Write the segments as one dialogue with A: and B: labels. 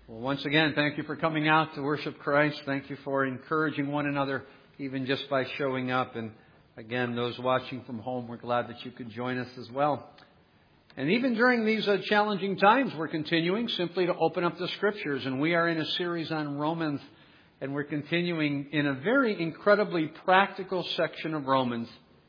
A: Well, once again, thank you for coming out to worship Christ. Thank you for encouraging one another, even just by showing up. And again, those watching from home, we're glad that you could join us as well. And even during these challenging times, we're continuing simply to open up the Scriptures. And we are in a series on Romans, and we're continuing in a very incredibly practical section of Romans.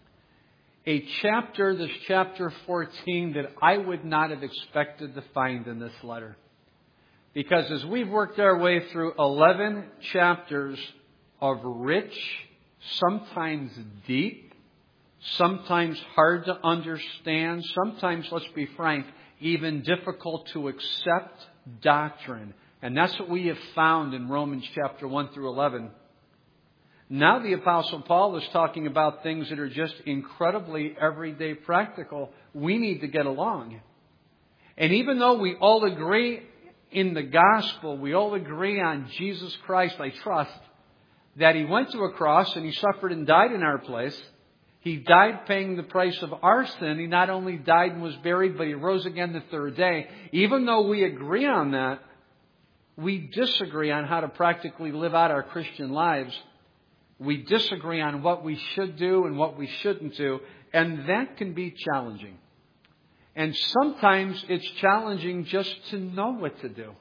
A: A chapter, this chapter 14, that I would not have expected to find in this letter. Because as we've worked our way through 11 chapters of rich, sometimes deep, sometimes hard to understand, sometimes, let's be frank, even difficult to accept doctrine. And that's what we have found in Romans chapter 1 through 11. Now the Apostle Paul is talking about things that are just incredibly everyday practical. We need to get along. And even though we all agree in the gospel, we all agree on Jesus Christ, I trust, that He went to a cross and He suffered and died in our place. He died paying the price of our sin. He not only died and was buried, but He rose again the third day. Even though we agree on that, we disagree on how to practically live out our Christian lives. We disagree on what we should do and what we shouldn't do, and that can be challenging. And sometimes it's challenging just to know what to do.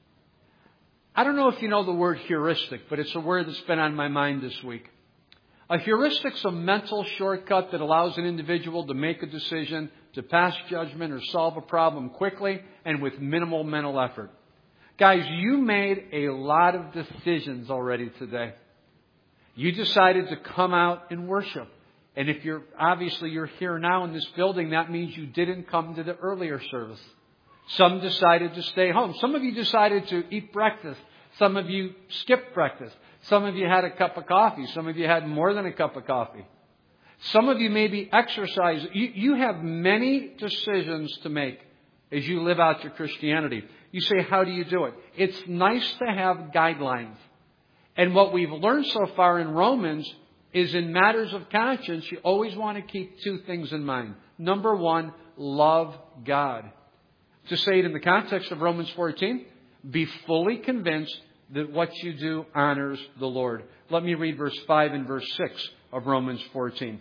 A: I don't know if you know the word heuristic, but it's a word that's been on my mind this week. A heuristic's a mental shortcut that allows an individual to make a decision, to pass judgment, or solve a problem quickly and with minimal mental effort. Guys, you made a lot of decisions already today. You decided to come out and worship. And if you're here now in this building, that means you didn't come to the earlier service. Some decided to stay home. Some of you decided to eat breakfast. Some of you skipped breakfast. Some of you had a cup of coffee. Some of you had more than a cup of coffee. Some of you maybe exercise. You have many decisions to make as you live out your Christianity. You say, how do you do it? It's nice to have guidelines. And what we've learned so far in Romans is in matters of conscience, you always want to keep two things in mind. Number one, love God. To say it in the context of Romans 14, be fully convinced that what you do honors the Lord. Let me read verse 5 and verse 6 of Romans 14.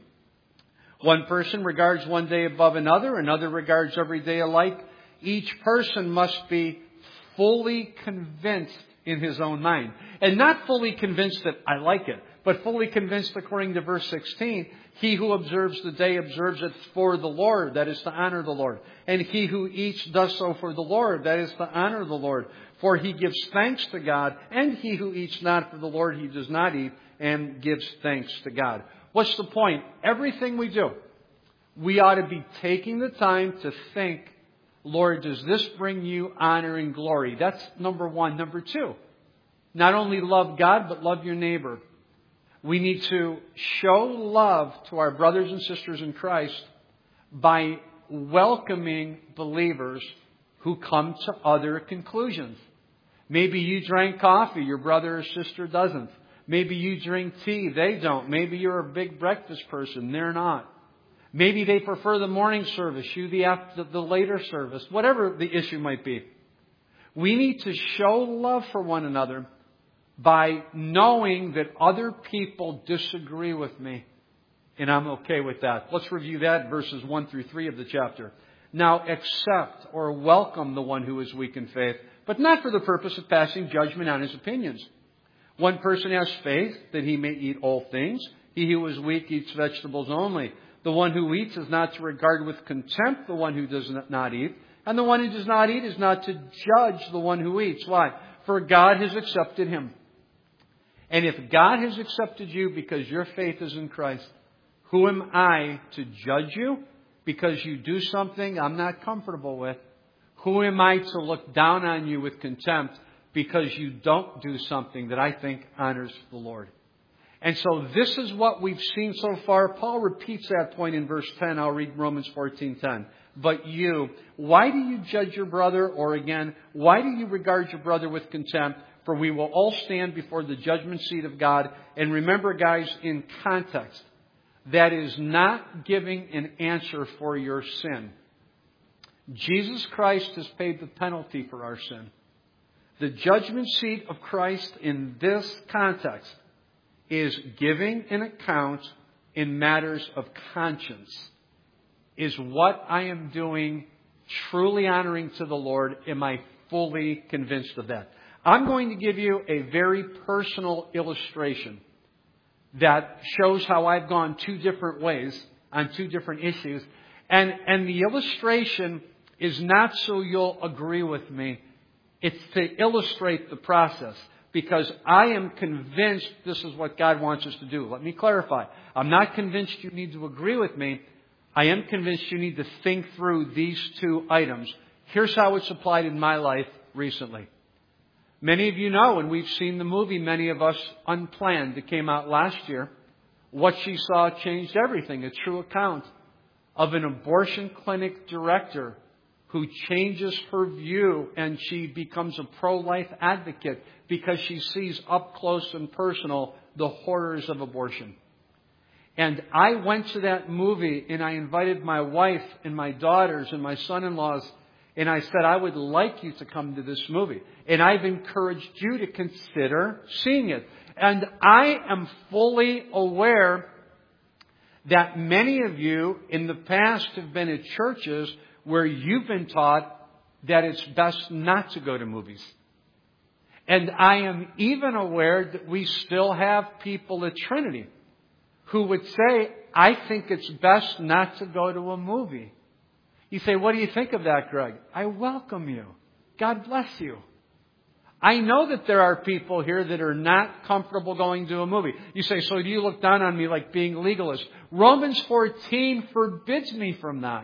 A: One person regards one day above another regards every day alike. Each person must be fully convinced in his own mind. And not fully convinced that I like it, but fully convinced according to verse 16, he who observes the day observes it for the Lord, that is to honor the Lord. And he who eats does so for the Lord, that is to honor the Lord. For he gives thanks to God, and he who eats not for the Lord, he does not eat, and gives thanks to God. What's the point? Everything we do, we ought to be taking the time to think, Lord, does this bring you honor and glory? That's number one. Number two, not only love God, but love your neighbor. We need to show love to our brothers and sisters in Christ by welcoming believers who come to other conclusions. Maybe you drank coffee, your brother or sister doesn't. Maybe you drink tea, they don't. Maybe you're a big breakfast person, they're not. Maybe they prefer the morning service, you the later service, whatever the issue might be. We need to show love for one another by knowing that other people disagree with me, and I'm okay with that. Let's review that, verses 1 through 3 of the chapter. Now accept or welcome the one who is weak in faith, but not for the purpose of passing judgment on his opinions. One person has faith that he may eat all things. He who is weak eats vegetables only. The one who eats is not to regard with contempt the one who does not eat. And the one who does not eat is not to judge the one who eats. Why? For God has accepted him. And if God has accepted you because your faith is in Christ, who am I to judge you because you do something I'm not comfortable with? Who am I to look down on you with contempt because you don't do something that I think honors the Lord? And so this is what we've seen so far. Paul repeats that point in verse 10. I'll read Romans 14:10. But you, why do you judge your brother? Or again, why do you regard your brother with contempt? For we will all stand before the judgment seat of God. And remember, guys, in context, that is not giving an answer for your sin. Jesus Christ has paid the penalty for our sin. The judgment seat of Christ in this context is giving an account in matters of conscience. Is what I am doing truly honoring to the Lord? Am I fully convinced of that? I'm going to give you a very personal illustration that shows how I've gone two different ways on two different issues. And the illustration is not so you'll agree with me. It's to illustrate the process, because I am convinced this is what God wants us to do. Let me clarify. I'm not convinced you need to agree with me. I am convinced you need to think through these two items. Here's how it's applied in my life recently. Many of you know, and we've seen the movie, many of us, Unplanned, that came out last year. What She Saw Changed Everything, a true account of an abortion clinic director who changes her view and she becomes a pro-life advocate because she sees up close and personal the horrors of abortion. And I went to that movie and I invited my wife and my daughters and my son-in-laws, and I said, I would like you to come to this movie. And I've encouraged you to consider seeing it. And I am fully aware that many of you in the past have been at churches where you've been taught that it's best not to go to movies. And I am even aware that we still have people at Trinity who would say, I think it's best not to go to a movie. You say, what do you think of that, Greg? I welcome you. God bless you. I know that there are people here that are not comfortable going to a movie. You say, so do you look down on me like being legalist? Romans 14 forbids me from that.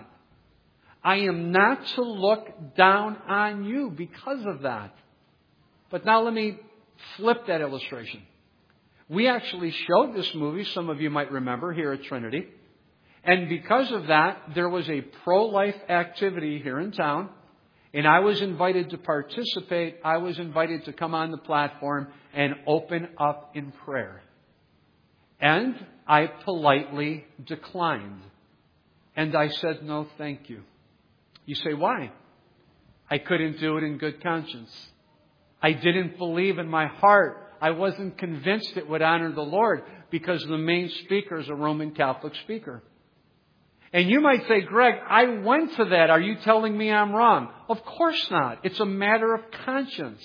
A: I am not to look down on you because of that. But now let me flip that illustration. We actually showed this movie, some of you might remember, here at Trinity. And because of that, there was a pro-life activity here in town. And I was invited to participate. I was invited to come on the platform and open up in prayer. And I politely declined. And I said, no, thank you. You say, why? I couldn't do it in good conscience. I didn't believe in my heart. I wasn't convinced it would honor the Lord because the main speaker is a Roman Catholic speaker. And you might say, Greg, I went to that. Are you telling me I'm wrong? Of course not. It's a matter of conscience.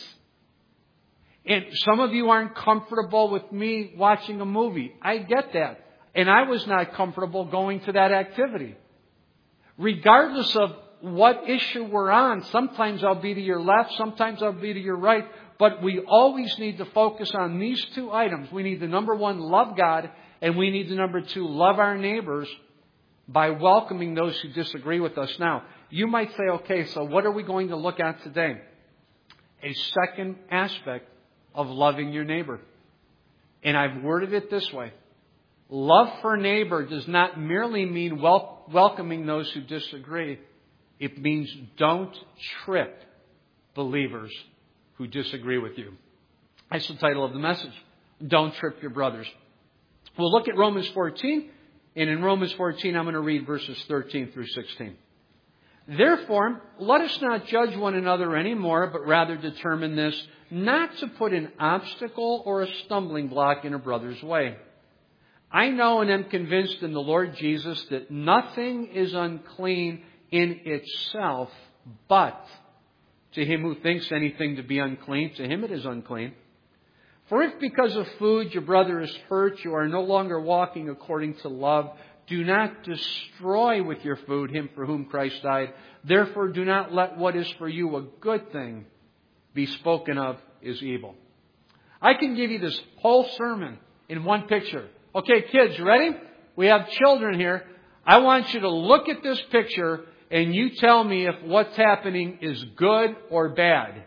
A: And some of you aren't comfortable with me watching a movie. I get that. And I was not comfortable going to that activity. Regardless of what issue we're on, sometimes I'll be to your left, sometimes I'll be to your right. But we always need to focus on these two items. We need to, number one, love God. And we need to, number two, love our neighbors by welcoming those who disagree with us. Now, you might say, okay, so what are we going to look at today? A second aspect of loving your neighbor. And I've worded it this way. Love for neighbor does not merely mean welcoming those who disagree. It means don't trip believers who disagree with you. That's the title of the message. Don't trip your brothers. We'll look at Romans 14. And in Romans 14, I'm going to read verses 13 through 16. Therefore, let us not judge one another anymore, but rather determine this, not to put an obstacle or a stumbling block in a brother's way. I know and am convinced in the Lord Jesus that nothing is unclean in itself, but to him who thinks anything to be unclean, to him it is unclean. For if because of food your brother is hurt, you are no longer walking according to love, do not destroy with your food him for whom Christ died. Therefore, do not let what is for you a good thing be spoken of as evil. I can give you this whole sermon in one picture. Okay, kids, you ready? We have children here. I want you to look at this picture and you tell me if what's happening is good or bad.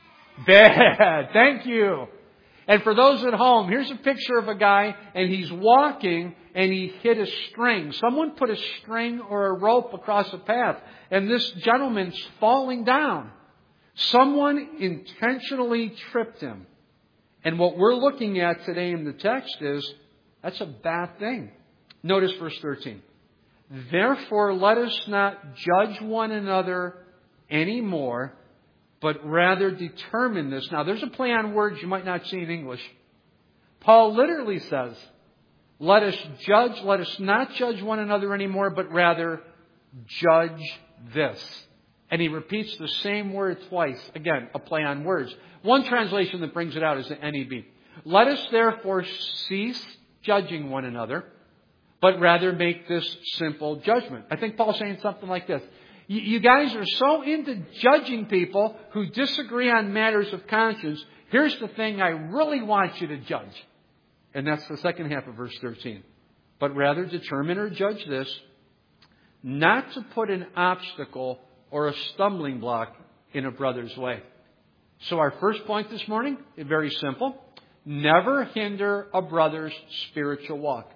A: Bad. Thank you. And for those at home, here's a picture of a guy and he's walking and he hit a string. Someone put a string or a rope across a path and this gentleman's falling down. Someone intentionally tripped him. And what we're looking at today in the text is that's a bad thing. Notice verse 13. Therefore, let us not judge one another anymore, but rather determine this. Now, there's a play on words you might not see in English. Paul literally says, let us not judge one another anymore, but rather judge this. And he repeats the same word twice. Again, a play on words. One translation that brings it out is the NEB. Let us therefore cease judging one another, but rather make this simple judgment. I think Paul's saying something like this. You guys are so into judging people who disagree on matters of conscience. Here's the thing I really want you to judge. And that's the second half of verse 13. But rather determine or judge this, not to put an obstacle or a stumbling block in a brother's way. So our first point this morning is very simple. Never hinder a brother's spiritual walk.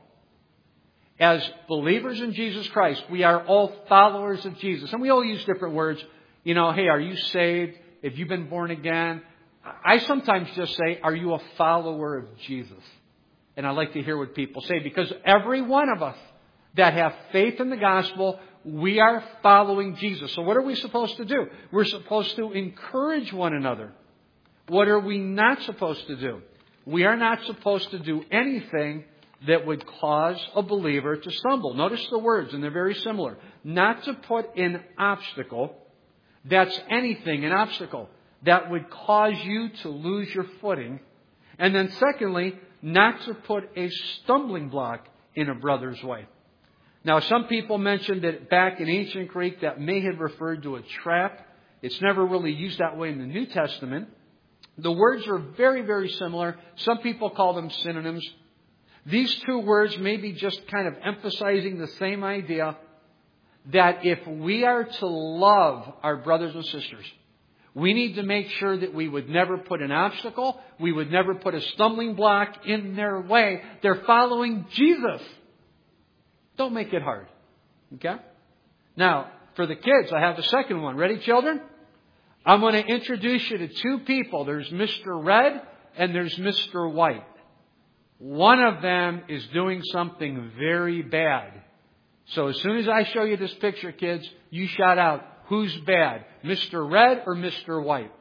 A: As believers in Jesus Christ, we are all followers of Jesus. And we all use different words. You know, hey, are you saved? Have you been born again? I sometimes just say, are you a follower of Jesus? And I like to hear what people say, because every one of us that have faith in the gospel, we are following Jesus. So what are we supposed to do? We're supposed to encourage one another. What are we not supposed to do? We are not supposed to do anything that would cause a believer to stumble. Notice the words, and they're very similar. Not to put an obstacle. That's anything, an obstacle, that would cause you to lose your footing. And then secondly, not to put a stumbling block in a brother's way. Now, some people mentioned that back in ancient Greek that may have referred to a trap. It's never really used that way in the New Testament. The words are very, very similar. Some people call them synonyms. These two words may be just kind of emphasizing the same idea, that if we are to love our brothers and sisters, we need to make sure that we would never put an obstacle, we would never put a stumbling block in their way. They're following Jesus. Don't make it hard. Okay? Now, for the kids, I have the second one. Ready, children? I'm going to introduce you to two people. There's Mr. Red and there's Mr. White. One of them is doing something very bad. So as soon as I show you this picture, kids, you shout out, who's bad? Mr. Red or Mr. White?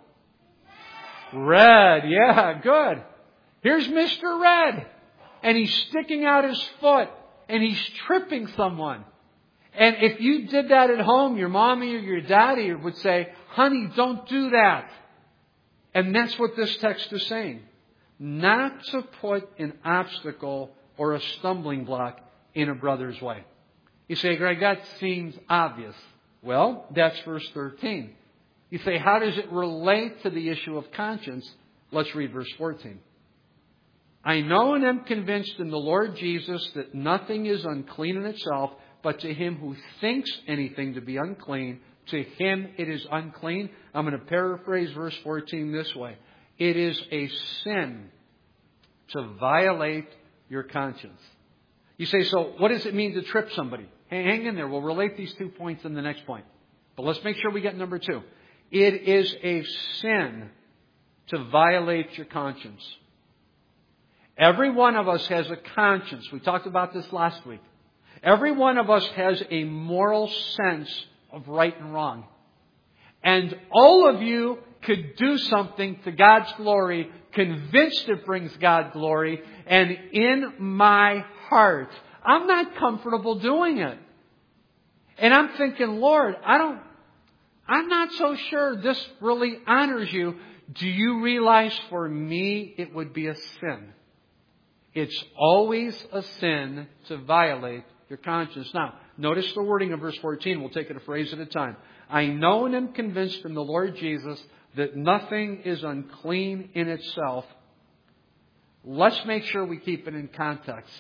A: Red. Yeah, good. Here's Mr. Red. And he's sticking out his foot. And he's tripping someone. And if you did that at home, your mommy or your daddy would say, honey, don't do that. And that's what this text is saying. Not to put an obstacle or a stumbling block in a brother's way. You say, Greg, that seems obvious. Well, that's verse 13. You say, how does it relate to the issue of conscience? Let's read verse 14. I know and am convinced in the Lord Jesus that nothing is unclean in itself, but to him who thinks anything to be unclean, to him it is unclean. I'm going to paraphrase verse 14 this way. It is a sin to violate your conscience. You say, so what does it mean to trip somebody? Hang in there. We'll relate these 2 points in the next point. But let's make sure we get number 2. It is a sin to violate your conscience. Every one of us has a conscience. We talked about this last week. Every one of us has a moral sense of right and wrong. And all of you could do something to God's glory, convinced it brings God glory, and in my heart, I'm not comfortable doing it. And I'm thinking, Lord, I'm not so sure this really honors you. Do you realize for me it would be a sin? It's always a sin to violate your conscience. Now, notice the wording of verse 14. We'll take it a phrase at a time. I know and am convinced in the Lord Jesus that nothing is unclean in itself. Let's make sure we keep it in context.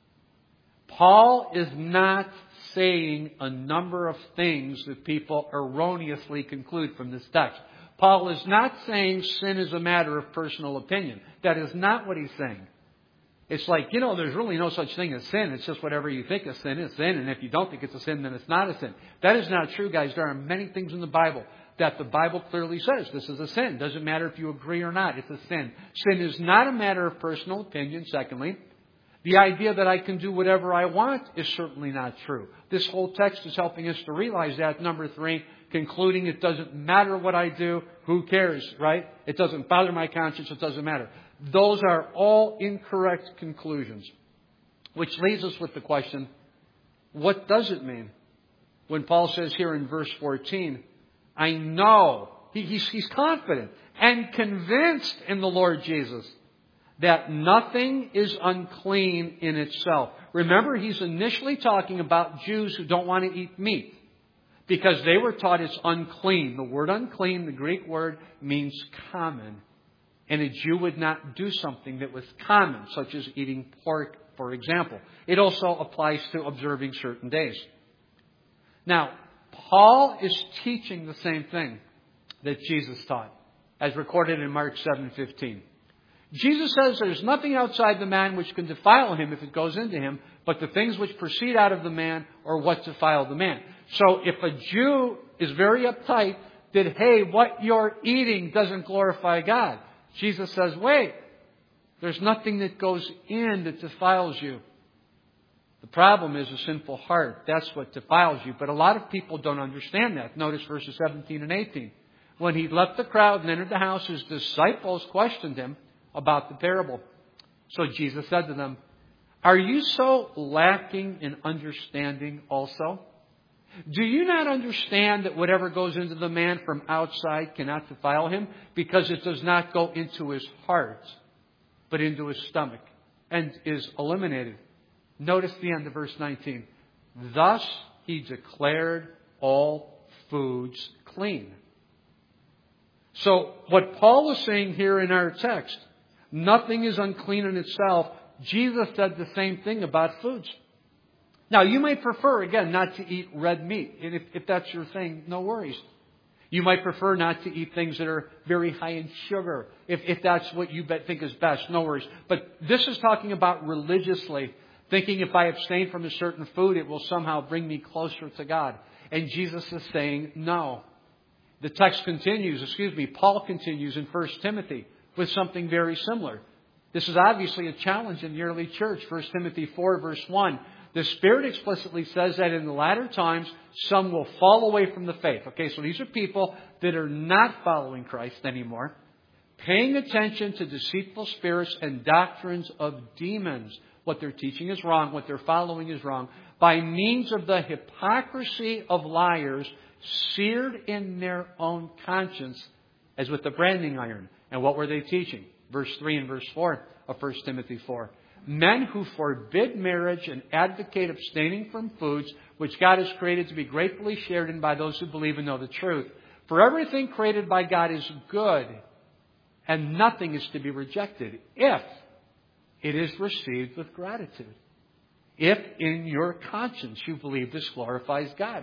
A: Paul is not saying a number of things that people erroneously conclude from this text. Paul is not saying sin is a matter of personal opinion. That is not what he's saying. It's like, there's really no such thing as sin. It's just whatever you think a sin is sin. And if you don't think it's a sin, then it's not a sin. That is not true, guys. There are many things in the Bible that the Bible clearly says this is a sin. Doesn't matter if you agree or not. It's a sin. Sin is not a matter of personal opinion. Secondly, the idea that I can do whatever I want is certainly not true. This whole text is helping us to realize that. Number 3, concluding it doesn't matter what I do, who cares, right? It doesn't bother my conscience, it doesn't matter. Those are all incorrect conclusions. Which leaves us with the question, what does it mean? When Paul says here in verse 14, I know, he's confident and convinced in the Lord Jesus that nothing is unclean in itself. Remember, he's initially talking about Jews who don't want to eat meat because they were taught it's unclean. The word unclean, the Greek word, means common. And a Jew would not do something that was common, such as eating pork, for example. It also applies to observing certain days. Now, Paul is teaching the same thing that Jesus taught, as recorded in Mark 7:15. Jesus says there's nothing outside the man which can defile him if it goes into him, but the things which proceed out of the man are what defile the man. So if a Jew is very uptight that, hey, what you're eating doesn't glorify God, Jesus says, wait, there's nothing that goes in that defiles you. The problem is a sinful heart. That's what defiles you. But a lot of people don't understand that. Notice verses 17 and 18. When he left the crowd and entered the house, his disciples questioned him about the parable. So Jesus said to them, are you so lacking in understanding also? Do you not understand that whatever goes into the man from outside cannot defile him, because it does not go into his heart, but into his stomach, and is eliminated? Notice the end of verse 19. Thus he declared all foods clean. So what Paul is saying here in our text, nothing is unclean in itself. Jesus said the same thing about foods. Now, you might prefer, again, not to eat red meat. And if that's your thing, no worries. You might prefer not to eat things that are very high in sugar. If that's what you think is best, no worries. But this is talking about religiously, thinking if I abstain from a certain food, it will somehow bring me closer to God. And Jesus is saying no. The text continues, Paul continues in 1 Timothy with something very similar. This is obviously a challenge in the early church. 1 Timothy 4 verse 1. The Spirit explicitly says that in the latter times, some will fall away from the faith. Okay, so these are people that are not following Christ anymore, paying attention to deceitful spirits and doctrines of demons. What they're teaching is wrong. What they're following is wrong. By means of the hypocrisy of liars, seared in their own conscience, as with the branding iron. And what were they teaching? Verse 3 and verse 4 of 1 Timothy 4. Men who forbid marriage and advocate abstaining from foods which God has created to be gratefully shared in by those who believe and know the truth. For everything created by God is good, and nothing is to be rejected if it is received with gratitude. If in your conscience you believe this glorifies God.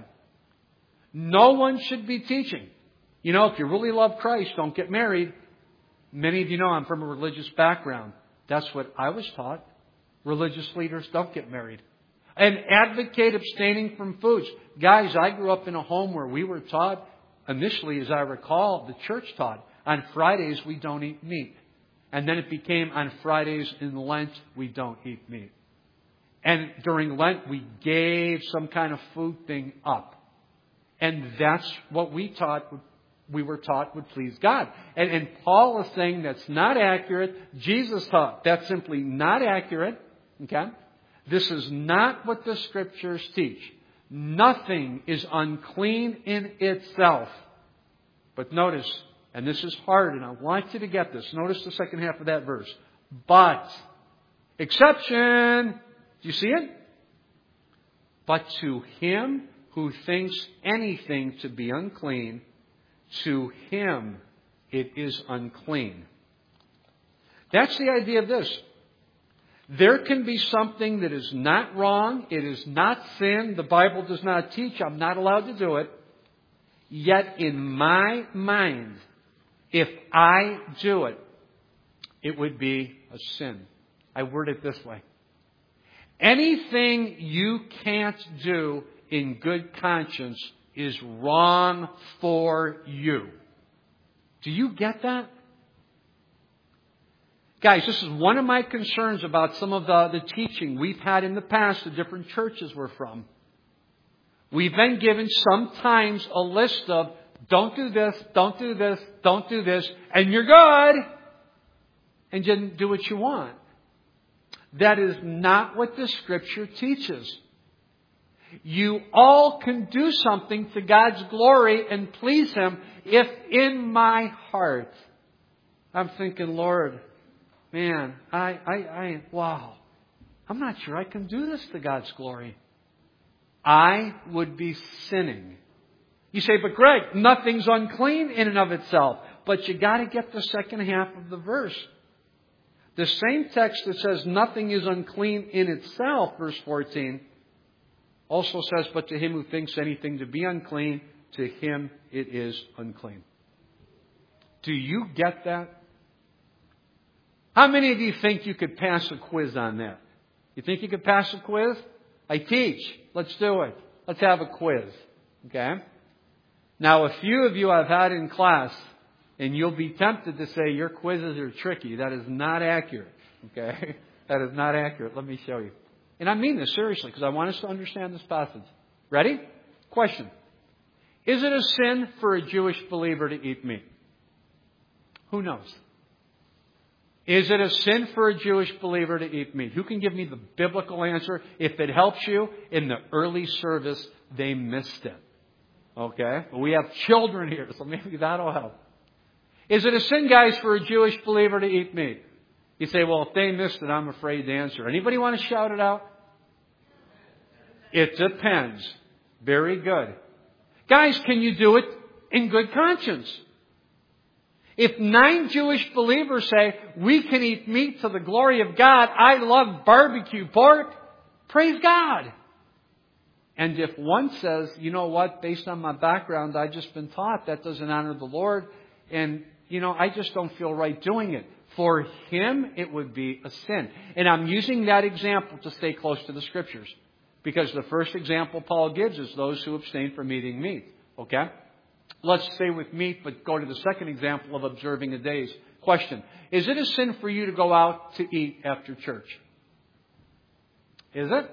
A: No one should be teaching. If you really love Christ, don't get married. Many of you know I'm from a religious background. That's what I was taught. Religious leaders don't get married. And advocate abstaining from foods. Guys, I grew up in a home where we were taught, initially as I recall, the church taught, on Fridays we don't eat meat. And then it became on Fridays in Lent we don't eat meat. And during Lent we gave some kind of food thing up. And that's what we were taught would please God. And Paul is saying that's not accurate. Jesus taught that's simply not accurate. Okay? This is not what the Scriptures teach. Nothing is unclean in itself. But notice, and this is hard, and I want you to get this. Notice the second half of that verse. But, exception. Do you see it? But to him who thinks anything to be unclean, to him it is unclean. That's the idea of this. There can be something that is not wrong. It is not sin. The Bible does not teach. I'm not allowed to do it. Yet in my mind, if I do it, it would be a sin. I word it this way. Anything you can't do in good conscience is wrong for you. Do you get that? Guys, this is one of my concerns about some of the teaching we've had in the past, the different churches we're from. We've been given sometimes a list of don't do this, don't do this, don't do this, and you're good. And just do what you want. That is not what the Scripture teaches. You all can do something to God's glory and please Him if in my heart I'm thinking, Lord, man, wow, I'm not sure I can do this to God's glory. I would be sinning. You say, but Greg, nothing's unclean in and of itself. But you got to get the second half of the verse. The same text that says nothing is unclean in itself, verse 14, also says, but to him who thinks anything to be unclean, to him it is unclean. Do you get that? How many of you think you could pass a quiz on that? You think you could pass a quiz? I teach. Let's do it. Let's have a quiz. Okay? Now, a few of you I've had in class, and you'll be tempted to say your quizzes are tricky. That is not accurate. Okay? That is not accurate. Let me show you. And I mean this seriously because I want us to understand this passage. Ready? Question. Is it a sin for a Jewish believer to eat meat? Who knows? Is it a sin for a Jewish believer to eat meat? Who can give me the biblical answer? If it helps you, in the early service, they missed it. Okay? We have children here, so maybe that'll help. Is it a sin, guys, for a Jewish believer to eat meat? You say, well, if they missed it, I'm afraid to answer. Anybody want to shout it out? It depends. Very good. Guys, can you do it in good conscience? If 9 Jewish believers say, we can eat meat to the glory of God, I love barbecue pork, praise God. And if one says, you know what, based on my background, I've just been taught that doesn't honor the Lord, and, I just don't feel right doing it. For him, it would be a sin. And I'm using that example to stay close to the Scriptures. Because the first example Paul gives is those who abstain from eating meat. Okay? Let's stay with meat, but go to the second example of observing the days. Question. Is it a sin for you to go out to eat after church? Is it?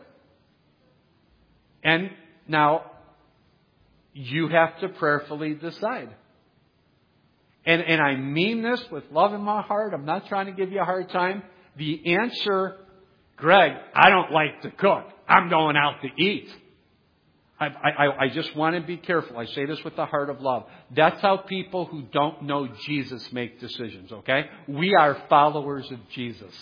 A: And now, you have to prayerfully decide. And I mean this with love in my heart. I'm not trying to give you a hard time. The answer, Greg, I don't like to cook. I'm going out to eat. I just want to be careful. I say this with the heart of love. That's how people who don't know Jesus make decisions, okay? We are followers of Jesus.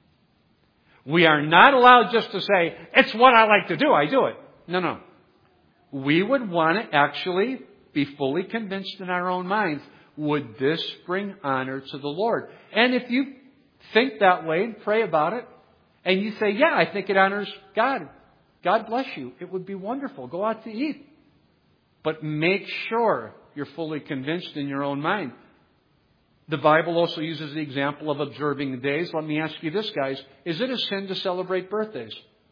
A: We are not allowed just to say, it's what I like to do, I do it. No. We would want to actually be fully convinced in our own minds, would this bring honor to the Lord? And if you think that way and pray about it, and you say, yeah, I think it honors God, God bless you. It would be wonderful. Go out to eat. But make sure you're fully convinced in your own mind. The Bible also uses the example of observing the days. Let me ask you this, guys. Is it a sin to celebrate birthdays?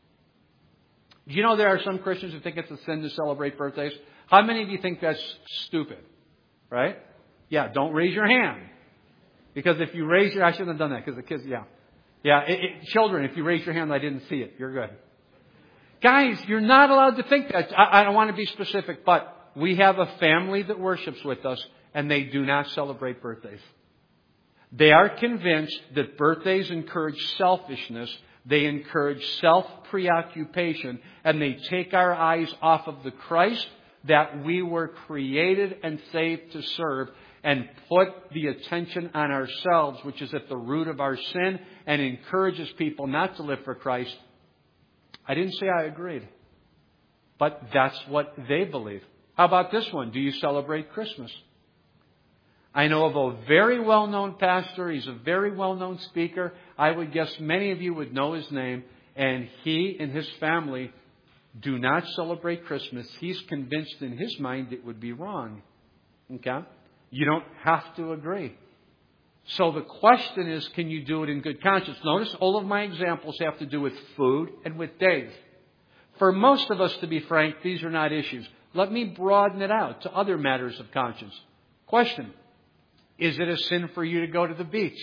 A: Do you know there are some Christians who think it's a sin to celebrate birthdays? How many of you think that's stupid? Right? Yeah, don't raise your hand. Because if you raise your... I shouldn't have done that because the kids... Yeah. Children, if you raise your hand, I didn't see it. You're good. Guys, you're not allowed to think that. I don't want to be specific, but we have a family that worships with us, and they do not celebrate birthdays. They are convinced that birthdays encourage selfishness, they encourage self-preoccupation, and they take our eyes off of the Christ that we were created and saved to serve, and put the attention on ourselves, which is at the root of our sin, and encourages people not to live for Christ. I didn't say I agreed, but that's what they believe. How about this one? Do you celebrate Christmas? I know of a very well-known pastor. He's a very well-known speaker. I would guess many of you would know his name. And he and his family do not celebrate Christmas. He's convinced in his mind it would be wrong. Okay? You don't have to agree. So the question is, can you do it in good conscience? Notice all of my examples have to do with food and with days. For most of us, to be frank, these are not issues. Let me broaden it out to other matters of conscience. Question. Is it a sin for you to go to the beach?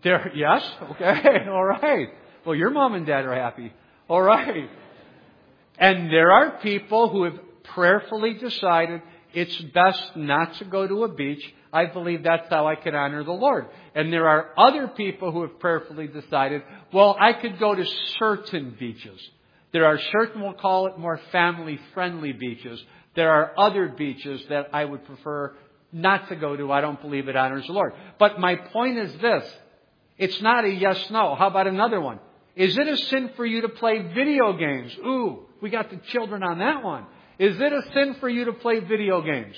A: Yes? Okay. All right. Well, your mom and dad are happy. All right. And there are people who have prayerfully decided it's best not to go to a beach. I believe that's how I can honor the Lord. And there are other people who have prayerfully decided, well, I could go to certain beaches. There are certain, we'll call it more family-friendly beaches. There are other beaches that I would prefer not to go to. I don't believe it honors the Lord. But my point is this. It's not a yes-no. How about another one? Is it a sin for you to play video games? Ooh, we got the children on that one. Is it a sin for you to play video games?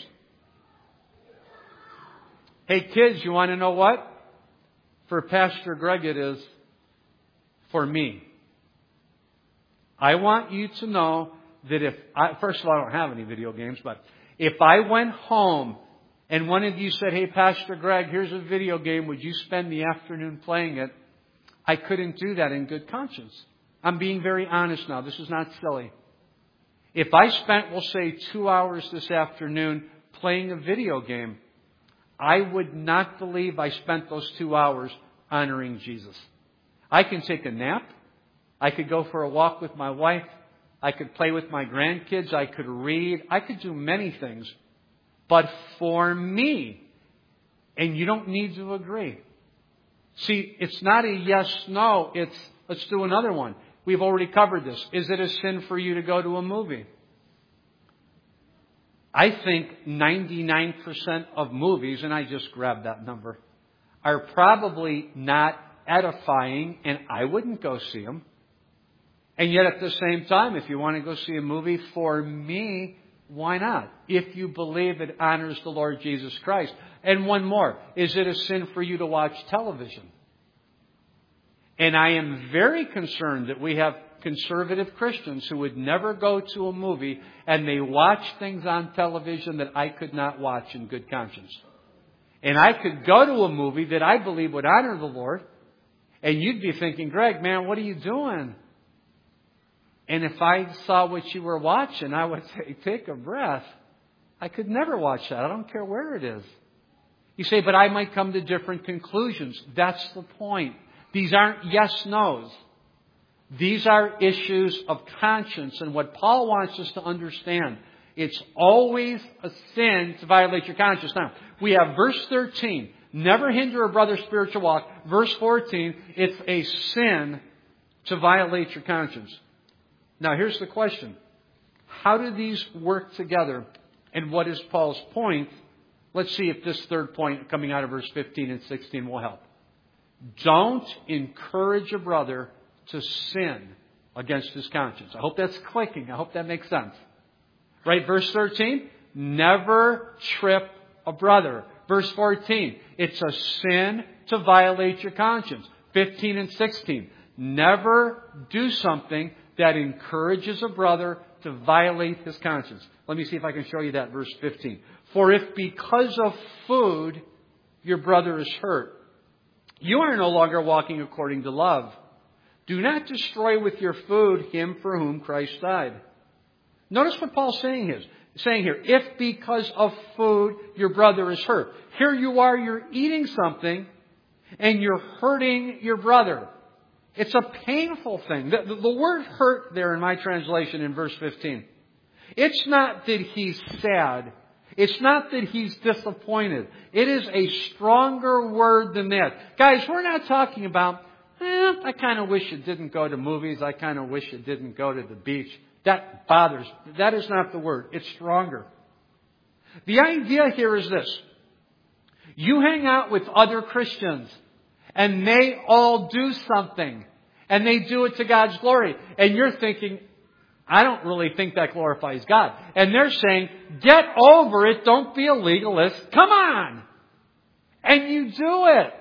A: Hey kids, you want to know what? For Pastor Greg it is. For me. I want you to know that first of all, I don't have any video games, but if I went home and one of you said, hey Pastor Greg, here's a video game, would you spend the afternoon playing it? I couldn't do that in good conscience. I'm being very honest now. This is not silly. If I spent, we'll say, 2 hours this afternoon playing a video game, I would not believe I spent those 2 hours honoring Jesus. I can take a nap. I could go for a walk with my wife. I could play with my grandkids. I could read. I could do many things. But for me, and you don't need to agree. See, it's not a yes-no. It's, let's do another one. We've already covered this. Is it a sin for you to go to a movie? I think 99% of movies, and I just grabbed that number, are probably not edifying, and I wouldn't go see them. And yet at the same time, if you want to go see a movie, for me, why not? If you believe it honors the Lord Jesus Christ. And one more. Is it a sin for you to watch television? And I am very concerned that we have conservative Christians who would never go to a movie and they watch things on television that I could not watch in good conscience. And I could go to a movie that I believe would honor the Lord, and you'd be thinking, Greg, man, what are you doing? And if I saw what you were watching, I would say, take a breath. I could never watch that. I don't care where it is. You say, but I might come to different conclusions. That's the point. These aren't yes-nos. These are issues of conscience. And what Paul wants us to understand, it's always a sin to violate your conscience. Now, we have verse 13, never hinder a brother's spiritual walk. Verse 14, it's a sin to violate your conscience. Now, here's the question. How do these work together? And what is Paul's point? Let's see if this third point coming out of verse 15 and 16 will help. Don't encourage a brother to sin against his conscience. I hope that's clicking. I hope that makes sense. Right? Verse 13, never trip a brother. Verse 14, it's a sin to violate your conscience. 15 and 16, never do something that encourages a brother to violate his conscience. Let me see if I can show you that. Verse 15. For if because of food your brother is hurt, you are no longer walking according to love. Do not destroy with your food him for whom Christ died. Notice what Paul's saying here. If because of food your brother is hurt. Here you are, you're eating something and you're hurting your brother. It's a painful thing. The word hurt there in my translation in verse 15. It's not that he's sad. It's not that he's disappointed. It is a stronger word than that. Guys, we're not talking about, I kind of wish it didn't go to movies. I kind of wish it didn't go to the beach. That bothers. That is not the word. It's stronger. The idea here is this. You hang out with other Christians and they all do something and they do it to God's glory. And you're thinking, I don't really think that glorifies God. And they're saying, get over it. Don't be a legalist. Come on. And you do it.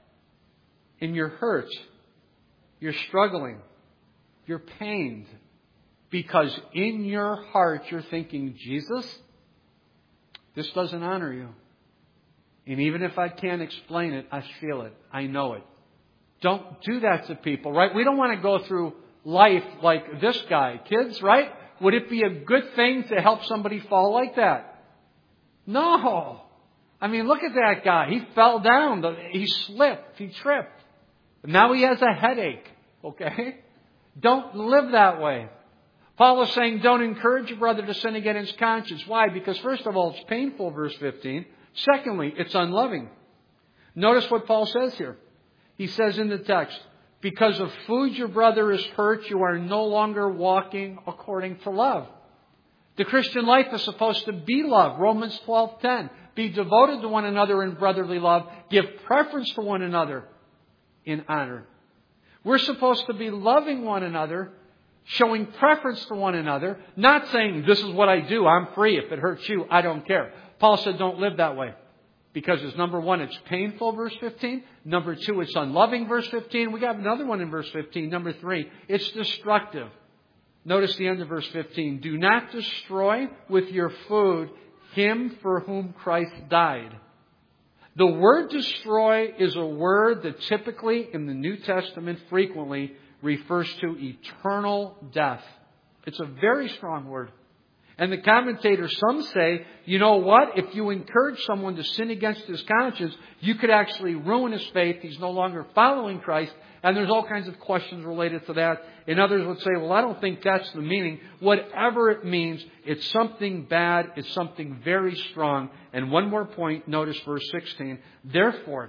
A: And you're hurt. You're struggling. You're pained. Because in your heart you're thinking, Jesus, this doesn't honor you. And even if I can't explain it, I feel it. I know it. Don't do that to people, right? We don't want to go through life like this guy. Kids, right? Would it be a good thing to help somebody fall like that? No. I mean, look at that guy. He fell down. He slipped. He tripped. Now he has a headache. Okay? Don't live that way. Paul is saying, don't encourage your brother to sin against his conscience. Why? Because first of all, it's painful, verse 15. Secondly, it's unloving. Notice what Paul says here. He says in the text, because of food your brother is hurt, you are no longer walking according to love. The Christian life is supposed to be love. Romans 12:10. Be devoted to one another in brotherly love. Give preference to one another in honor. We're supposed to be loving one another, showing preference to one another, not saying, this is what I do, I'm free. If it hurts you, I don't care. Paul said, don't live that way. Because it's number one, it's painful, verse 15. Number two, it's unloving, verse 15. We got another one in verse 15. Number three, it's destructive. Notice the end of verse 15. Do not destroy with your food him for whom Christ died. The word destroy is a word that typically in the New Testament frequently refers to eternal death. It's a very strong word. And the commentators, some say, you know what? If you encourage someone to sin against his conscience, you could actually ruin his faith. He's no longer following Christ. And there's all kinds of questions related to that. And others would say, well, I don't think that's the meaning. Whatever it means, it's something bad. It's something very strong. And one more point, notice verse 16. Therefore,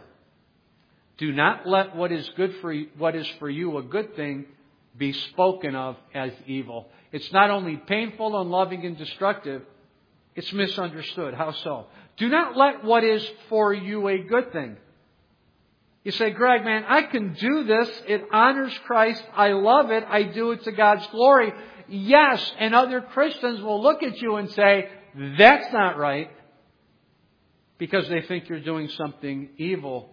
A: do not let what is for you a good thing be spoken of as evil. It's not only painful, unloving, and destructive, it's misunderstood. How so? Do not let what is for you a good thing. You say, Greg, man, I can do this. It honors Christ. I love it. I do it to God's glory. Yes, and other Christians will look at you and say, that's not right, because they think you're doing something evil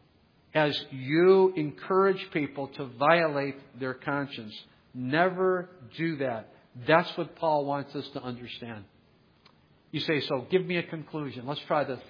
A: as you encourage people to violate their conscience. Never do that. That's what Paul wants us to understand. You say, so give me a conclusion. Let's try this.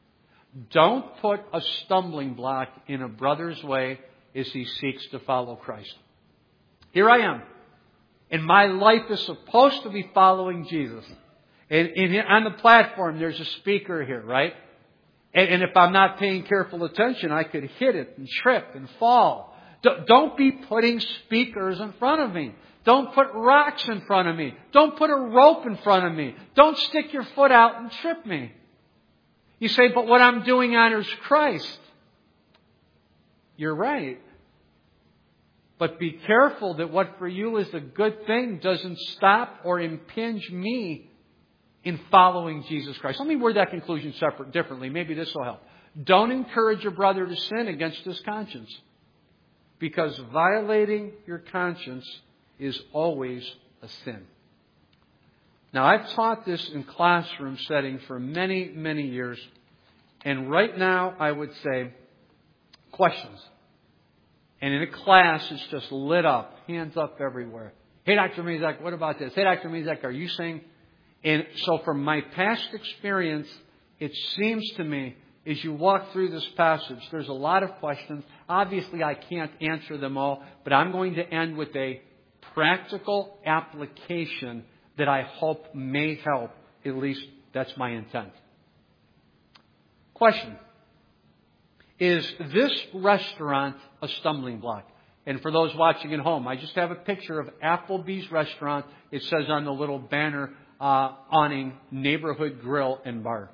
A: Don't put a stumbling block in a brother's way as he seeks to follow Christ. Here I am. And my life is supposed to be following Jesus. And on the platform, there's a speaker here, right? And if I'm not paying careful attention, I could hit it and trip and fall. Don't be putting speakers in front of me. Don't put rocks in front of me. Don't put a rope in front of me. Don't stick your foot out and trip me. You say, but what I'm doing honors Christ. You're right. But be careful that what for you is a good thing doesn't stop or impinge me in following Jesus Christ. Let me word that conclusion differently. Maybe this will help. Don't encourage your brother to sin against his conscience, because violating your conscience is always a sin. Now, I've taught this in classroom setting for many, many years. And right now, I would say, questions. And in a class, it's just lit up, hands up everywhere. Hey, Dr. Mezek, what about this? Hey, Dr. Mezek, are you saying? And so from my past experience, it seems to me, as you walk through this passage, there's a lot of questions. Obviously, I can't answer them all, but I'm going to end with a practical application that I hope may help. At least that's my intent. Question. Is this restaurant a stumbling block? And for those watching at home, I just have a picture of Applebee's restaurant. It says on the little banner awning, Neighborhood Grill and Bar.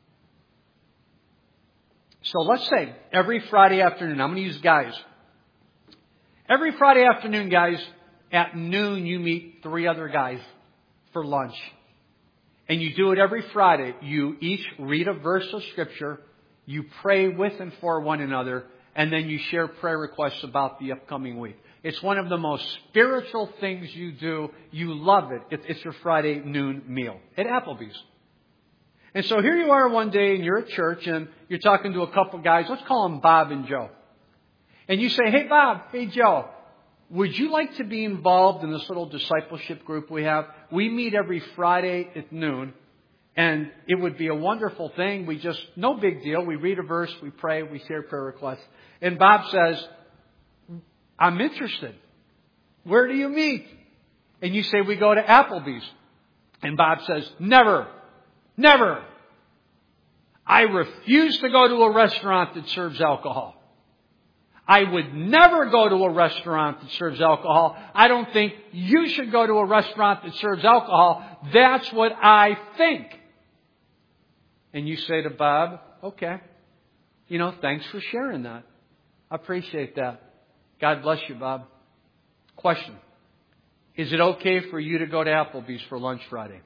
A: So let's say every Friday afternoon, I'm going to use guys. Every Friday afternoon, guys, at noon you meet 3 other guys for lunch. And you do it every Friday. You each read a verse of Scripture. You pray with and for one another. And then you share prayer requests about the upcoming week. It's one of the most spiritual things you do. You love it. It's your Friday noon meal at Applebee's. And so here you are one day and you're at church and you're talking to a couple guys. Let's call them Bob and Joe. And you say, hey Bob, hey Joe, would you like to be involved in this little discipleship group we have? We meet every Friday at noon. And it would be a wonderful thing. No big deal. We read a verse, we pray, we share prayer requests. And Bob says, I'm interested. Where do you meet? And you say, we go to Applebee's. And Bob says, never. Never. I refuse to go to a restaurant that serves alcohol. I would never go to a restaurant that serves alcohol. I don't think you should go to a restaurant that serves alcohol. That's what I think. And you say to Bob, okay, thanks for sharing that. I appreciate that. God bless you, Bob. Question. Is it okay for you to go to Applebee's for lunch Friday?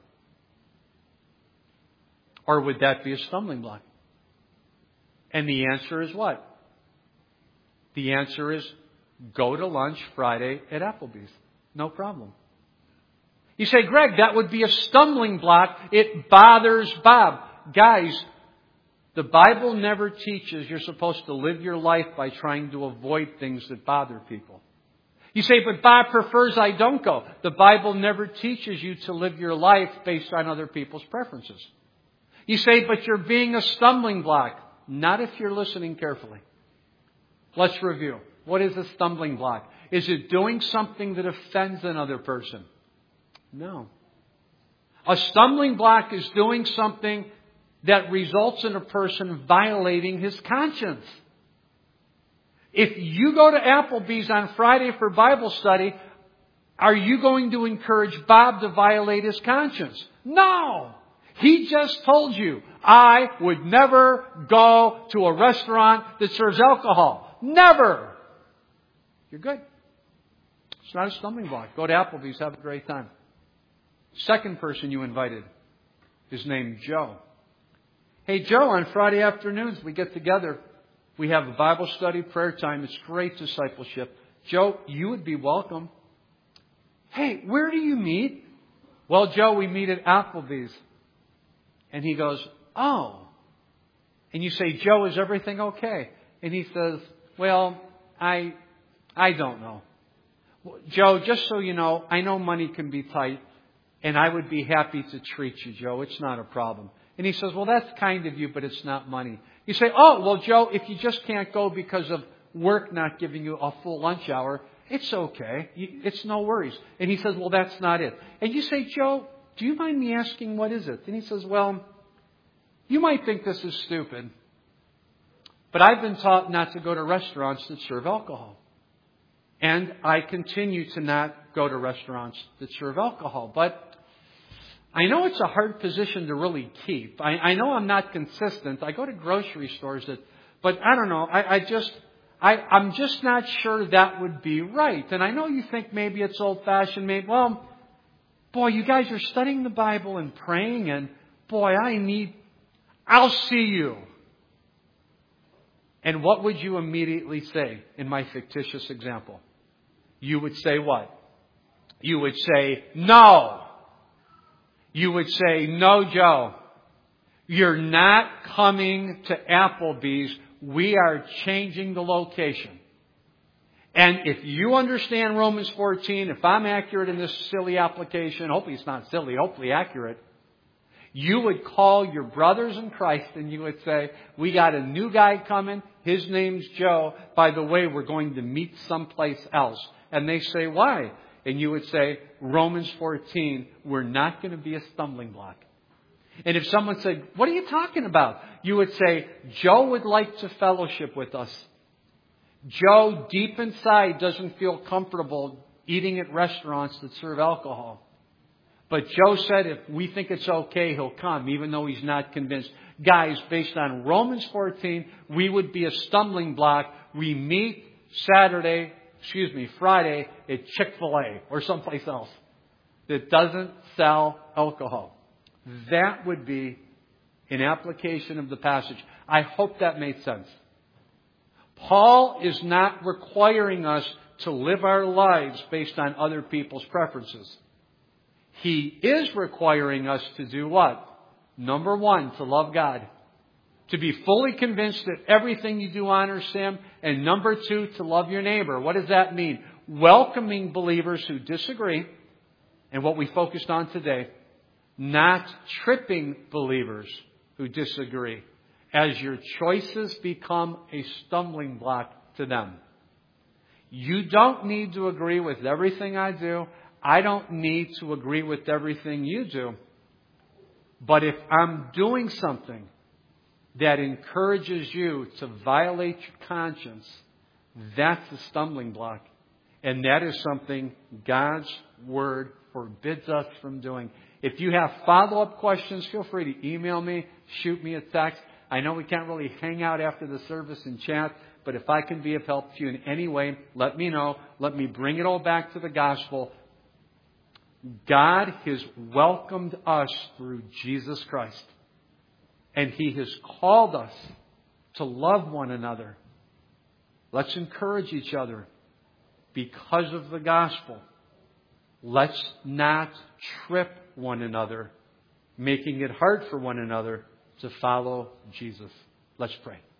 A: Or would that be a stumbling block? And the answer is what? The answer is go to lunch Friday at Applebee's. No problem. You say, Greg, that would be a stumbling block. It bothers Bob. Guys, the Bible never teaches you're supposed to live your life by trying to avoid things that bother people. You say, but Bob prefers I don't go. The Bible never teaches you to live your life based on other people's preferences. You say, but you're being a stumbling block. Not if you're listening carefully. Let's review. What is a stumbling block? Is it doing something that offends another person? No. A stumbling block is doing something that results in a person violating his conscience. If you go to Applebee's on Friday for Bible study, are you going to encourage Bob to violate his conscience? No. He just told you, I would never go to a restaurant that serves alcohol. Never. You're good. It's not a stumbling block. Go to Applebee's, have a great time. Second person you invited is named Joe. Hey, Joe, on Friday afternoons we get together. We have a Bible study, prayer time. It's great discipleship. Joe, you would be welcome. Hey, where do you meet? Well, Joe, we meet at Applebee's. And he goes, oh. And you say, Joe, is everything okay? And he says, well, I don't know. Well, Joe, just so you know, I know money can be tight, and I would be happy to treat you, Joe. It's not a problem. And he says, well, that's kind of you, but it's not money. You say, oh, well, Joe, if you just can't go because of work not giving you a full lunch hour, it's okay. It's no worries. And he says, well, that's not it. And you say, Joe, do you mind me asking what is it? And he says, well, you might think this is stupid, but I've been taught not to go to restaurants that serve alcohol. And I continue to not go to restaurants that serve alcohol. But I know it's a hard position to really keep. I know I'm not consistent. I go to grocery stores but I don't know. I'm just not sure that would be right. And I know you think maybe it's old-fashioned. Maybe, well, boy, you guys are studying the Bible and praying, and boy, I'll see you. And what would you immediately say in my fictitious example? You would say what? You would say, no. You would say, no, Joe. You're not coming to Applebee's. We are changing the location. And if you understand Romans 14, if I'm accurate in this silly application, hopefully it's not silly, hopefully accurate, you would call your brothers in Christ and you would say, we got a new guy coming. His name's Joe. By the way, we're going to meet someplace else. And they say, why? And you would say, Romans 14, we're not going to be a stumbling block. And if someone said, what are you talking about? You would say, Joe would like to fellowship with us. Joe, deep inside, doesn't feel comfortable eating at restaurants that serve alcohol. But Joe said if we think it's okay, he'll come, even though he's not convinced. Guys, based on Romans 14, we would be a stumbling block. We meet Friday at Chick-fil-A or someplace else that doesn't sell alcohol. That would be an application of the passage. I hope that made sense. Paul is not requiring us to live our lives based on other people's preferences. He is requiring us to do what? Number one, to love God. To be fully convinced that everything you do honors Him. And number two, to love your neighbor. What does that mean? Welcoming believers who disagree. And what we focused on today. Not tripping believers who disagree. As your choices become a stumbling block to them. You don't need to agree with everything I do. I don't need to agree with everything you do. But if I'm doing something that encourages you to violate your conscience, That's the stumbling block. And that is something God's Word forbids us from doing. If you have follow-up questions, feel free to email me, shoot me a text. I know we can't really hang out after the service and chat, but if I can be of help to you in any way, let me know. Let me bring it all back to the gospel. God has welcomed us through Jesus Christ. And He has called us to love one another. Let's encourage each other because of the gospel. Let's not trip one another, making it hard for one another to follow Jesus. Let's pray.